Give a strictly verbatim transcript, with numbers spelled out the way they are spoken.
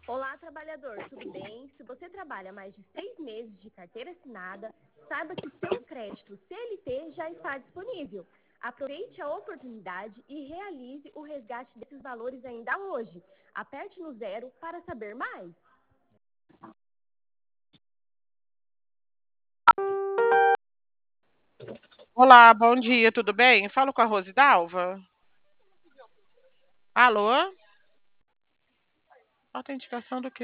Olá, trabalhador, tudo bem? Se você trabalha mais de seis meses de carteira assinada, saiba que seu crédito C L T já está disponível. Aproveite a oportunidade e realize o resgate desses valores ainda hoje. Aperte no zero para saber mais. Olá, bom dia, tudo bem? Falo com a Rose Dalva. Alô? Autenticação do quê?